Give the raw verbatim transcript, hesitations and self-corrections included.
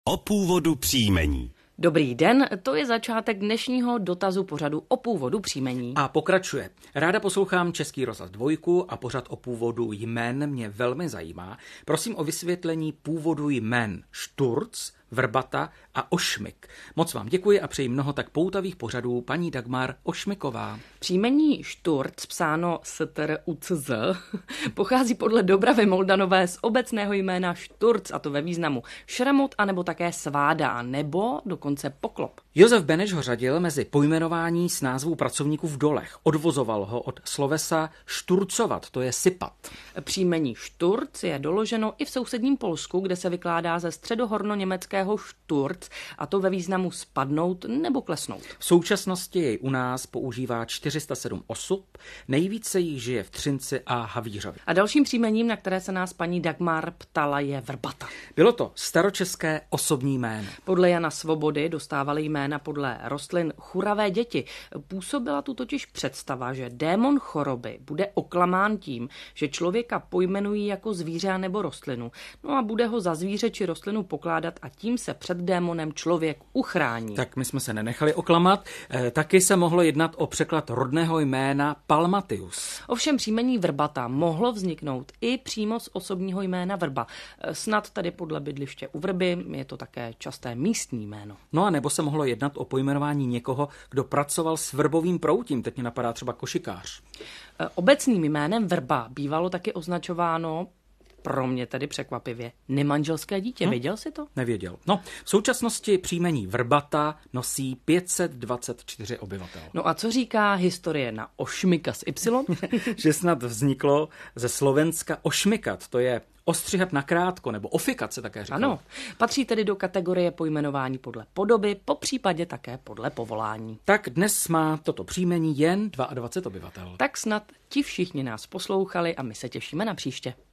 O původu příjmení. Dobrý den, to je začátek dnešního dotazu pořadu o původu příjmení. A pokračuje. Ráda poslouchám Český rozhlas dvojku a pořad o původu jmen mě velmi zajímá. Prosím o vysvětlení původu jmen Šturc, Vrbata a Ošmik. Moc vám děkuji a přeji mnoho tak poutavých pořadů, paní Dagmar Ošmiková. Příjmení Šturc, psáno S T R U C Z, pochází podle Dobravy Moldanové z obecného jména Šturc, a to ve významu šramut, anebo také sváda, nebo dokonce poklop. Josef Beneš ho řadil mezi pojmenování s názvů pracovníků v dolech. Odvozoval ho od slovesa šturcovat, to je sypat. Příjmení Šturc je doloženo i v sousedním Polsku, kde se vykládá ze středohornoněmeckého Šturc, a to ve významu spadnout nebo klesnout. V současnosti jej u nás používá čtyři sta sedm osob, nejvíce jich žije v Třinci a Havířově. A dalším příjmením, na které se nás paní Dagmar ptala, je Vrbata. Bylo to staročeské osobní jméno. Podle Jana Svobody dostávali jména podle rostlin churavé děti. Působila tu totiž představa, že démon choroby bude oklamán tím, že člověka pojmenují jako zvíře nebo rostlinu, no a bude ho za zvíře či rostlinu pokládat a tím se před démonem člověk uchrání. Tak my jsme se nenechali oklamat. E, taky se mohlo jednat o překlad rodného jména Palmatius. Ovšem příjmení Vrbata mohlo vzniknout i přímo z osobního jména Vrba. E, snad tady podle bydliště u Vrby je to také časté místní jméno. No a nebo se mohlo jednat o pojmenování někoho, kdo pracoval s vrbovým proutím. Teď mě napadá třeba košikář. E, obecným jménem Vrba bývalo taky označováno, pro mě tedy překvapivě, nemanželské dítě. Hm? Věděl jsi to? Nevěděl. No, v současnosti příjmení Vrbata nosí pět set dvacet čtyři obyvatel. No a co říká historie na Ošmika s Y? Že snad vzniklo ze Slovenska ošmikat, to je ostřihat nakrátko, nebo ofikat se také říká. Ano, patří tedy do kategorie pojmenování podle podoby, popřípadě také podle povolání. Tak dnes má toto příjmení jen dvacet dva obyvatel. Tak snad ti všichni nás poslouchali a my se těšíme na příště.